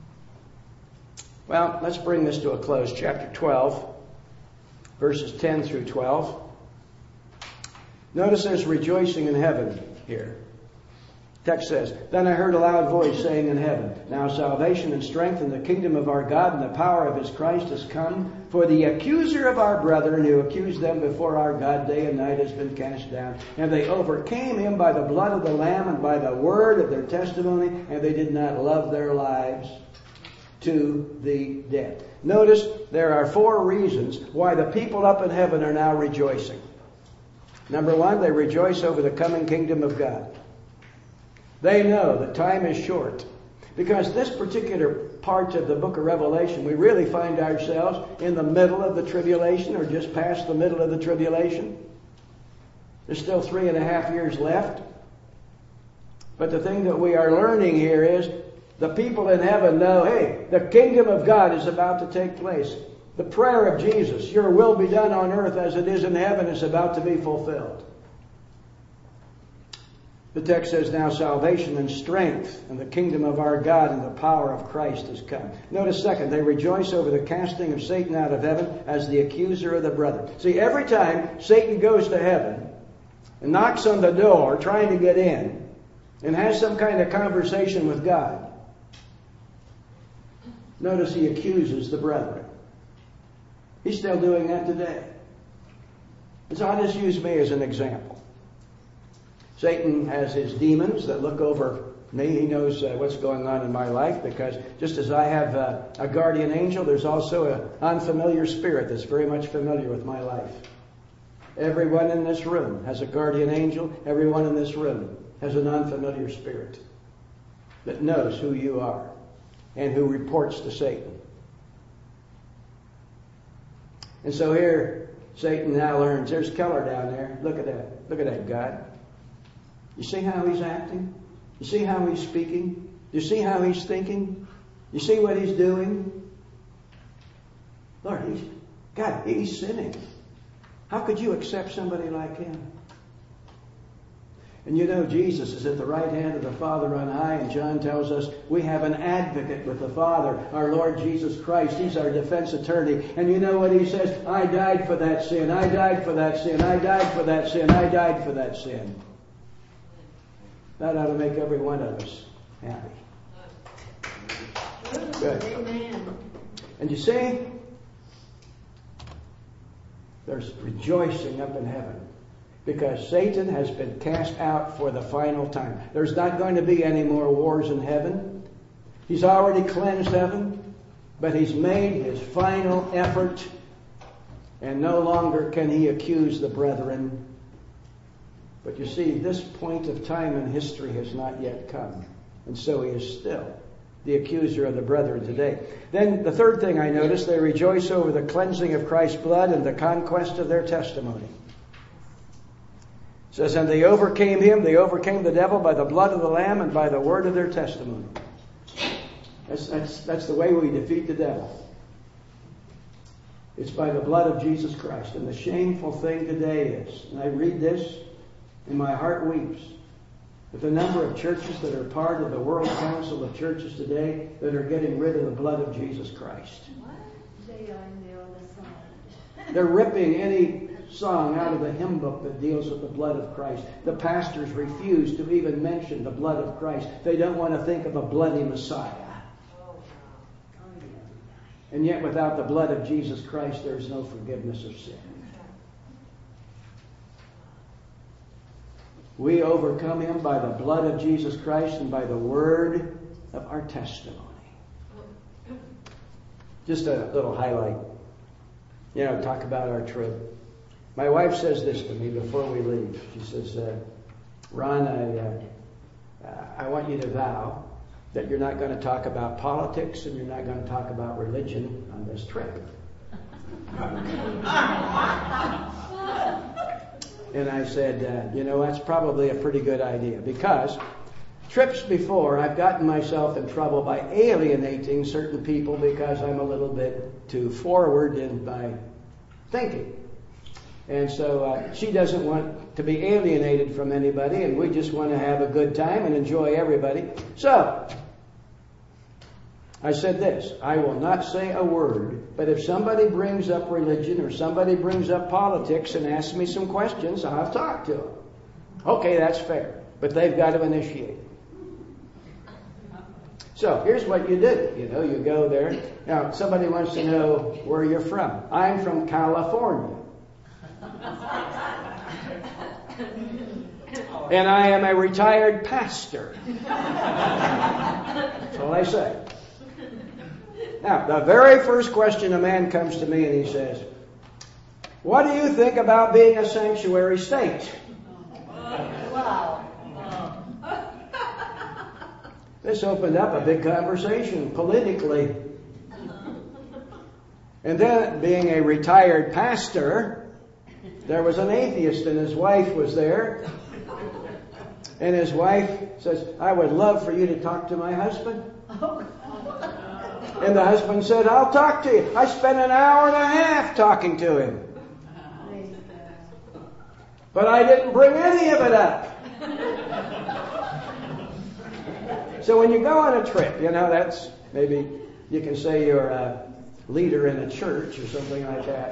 Well, let's bring this to a close. Chapter 12, verses 10 through 12. Notice there's rejoicing in heaven here. Text says, "Then I heard a loud voice saying in heaven, Now salvation and strength in the kingdom of our God and the power of his Christ has come. For the accuser of our brethren who accused them before our God day and night has been cast down. And they overcame him by the blood of the Lamb and by the word of their testimony, and they did not love their lives to the death." Notice there are 4 reasons why the people up in heaven are now rejoicing. Number 1, they rejoice over the coming kingdom of God. They know that time is short. Because this particular part of the book of Revelation, we really find ourselves in the middle of the tribulation or just past the middle of the tribulation. There's still 3.5 years left. But the thing that we are learning here is the people in heaven know, hey, the kingdom of God is about to take place. The prayer of Jesus, your will be done on earth as it is in heaven, is about to be fulfilled. The text says, "Now salvation and strength and the kingdom of our God and the power of Christ has come." Notice second, they rejoice over the casting of Satan out of heaven as the accuser of the brethren. See, every time Satan goes to heaven and knocks on the door trying to get in and has some kind of conversation with God, notice he accuses the brethren. He's still doing that today. So I'll just use me as an example. Satan has his demons that look over me. He knows what's going on in my life, because just as I have a guardian angel, there's also an unfamiliar spirit that's very much familiar with my life. Everyone in this room has a guardian angel. Everyone in this room has an unfamiliar spirit that knows who you are and who reports to Satan. And so here, Satan now learns, there's Keller down there. Look at that. Look at that, God. You see how he's acting? You see how he's speaking? You see how he's thinking? You see what he's doing? Lord, he's sinning. How could you accept somebody like him? And you know Jesus is at the right hand of the Father on high, and John tells us we have an advocate with the Father, our Lord Jesus Christ. He's our defense attorney. And you know what he says? I died for that sin. I died for that sin. I died for that sin. I died for that sin. That ought to make every one of us happy. Good. Amen. And you see, there's rejoicing up in heaven because Satan has been cast out for the final time. There's not going to be any more wars in heaven. He's already cleansed heaven, but he's made his final effort, and no longer can he accuse the brethren. But you see, this point of time in history has not yet come. And so he is still the accuser of the brethren today. Then the third thing I noticed, they rejoice over the cleansing of Christ's blood and the conquest of their testimony. It says, and they overcame him, they overcame the devil by the blood of the Lamb and by the word of their testimony. That's the way we defeat the devil. It's by the blood of Jesus Christ. And the shameful thing today is, and I read this, and my heart weeps. With the number of churches that are part of the World Council of Churches today that are getting rid of the blood of Jesus Christ. They are on the other side. They're ripping any song out of the hymn book that deals with the blood of Christ. The pastors refuse to even mention the blood of Christ. They don't want to think of a bloody Messiah. And yet without the blood of Jesus Christ, there is no forgiveness of sin. We overcome him by the blood of Jesus Christ and by the word of our testimony. Just a little highlight. Talk about our trip. My wife says this to me before we leave. She says, Ron, I want you to vow that you're not going to talk about politics and you're not going to talk about religion on this trip. And I said, that's probably a pretty good idea, because trips before I've gotten myself in trouble by alienating certain people because I'm a little bit too forward in my thinking. And so she doesn't want to be alienated from anybody, and we just want to have a good time and enjoy everybody. So I said this: I will not say a word, but if somebody brings up religion or somebody brings up politics and asks me some questions, I'll talk to them. Okay, that's fair, but they've got to initiate. So here's what you do. You go there. Now, somebody wants to know where you're from. I'm from California. And I am a retired pastor. That's all I say. Now, the very first question a man comes to me and he says, what do you think about being a sanctuary state? Wow. This opened up a big conversation politically. And then, being a retired pastor, there was an atheist and his wife was there. And his wife says, I would love for you to talk to my husband. And the husband said, I'll talk to you. I spent an hour and a half talking to him. But I didn't bring any of it up. So when you go on a trip, that's maybe you can say you're a leader in a church or something like that.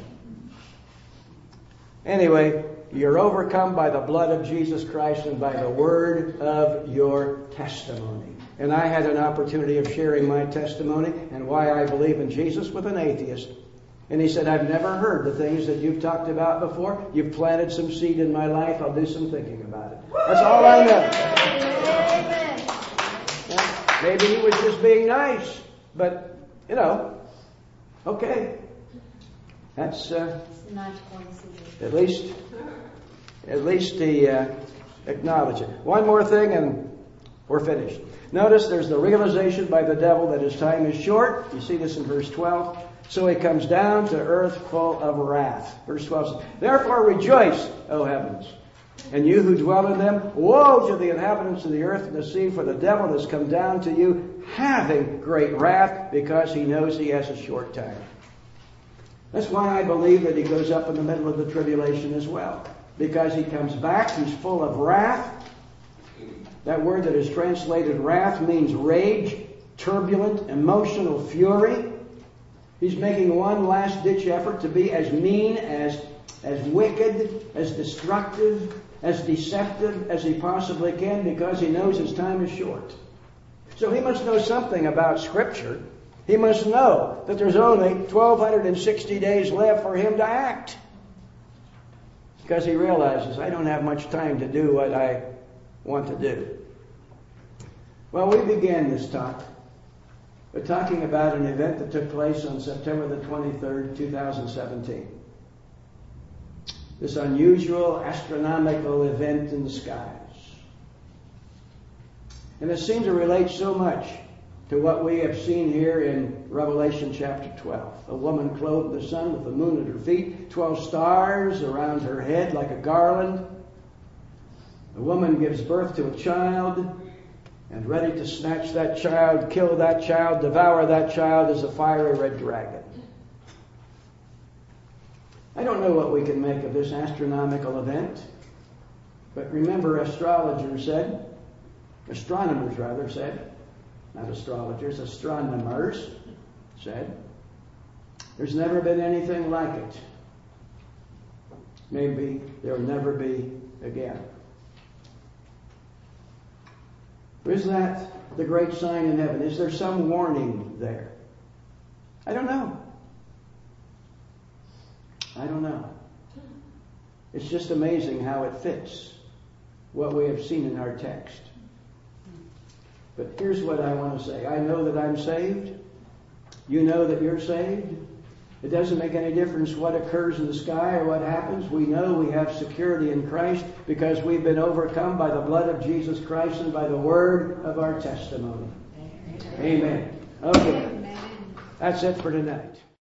Anyway, you're overcome by the blood of Jesus Christ and by the word of your testimony. And I had an opportunity of sharing my testimony and why I believe in Jesus with an atheist. And he said, I've never heard the things that you've talked about before. You've planted some seed in my life. I'll do some thinking about it. That's all I know. Yeah, maybe he was just being nice. But, okay. That's at least he acknowledged it. One more thing and we're finished. Notice there's the realization by the devil that his time is short. You see this in verse 12. So he comes down to earth full of wrath. Verse 12 says, therefore rejoice, O heavens, and you who dwell in them. Woe to the inhabitants of the earth and the sea, for the devil has come down to you having great wrath, because he knows he has a short time. That's why I believe that he goes up in the middle of the tribulation as well. Because he comes back, he's full of wrath. That word that is translated wrath means rage, turbulent, emotional fury. He's making one last-ditch effort to be as mean, as wicked, as destructive, as deceptive as he possibly can, because he knows his time is short. So he must know something about Scripture. He must know that there's only 1,260 days left for him to act. Because he realizes, I don't have much time to do what I want to do. Well, we began this talk by talking about an event that took place on September the 23rd, 2017. This unusual astronomical event in the skies. And it seemed to relate so much to what we have seen here in Revelation chapter 12. A woman clothed in the sun with the moon at her feet, 12 stars around her head like a garland. The woman gives birth to a child, and ready to snatch that child, kill that child, devour that child is a fiery red dragon. I don't know what we can make of this astronomical event. But remember, astronomers said, not astrologers, astronomers said, there's never been anything like it. Maybe there'll never be again. Is that the great sign in heaven? Is there some warning there? I don't know. It's just amazing how it fits what we have seen in our text. But here's what I want to say. I know that I'm saved. You know that you're saved. It doesn't make any difference what occurs in the sky or what happens. We know we have security in Christ because we've been overcome by the blood of Jesus Christ and by the word of our testimony. Amen. Okay. That's it for tonight.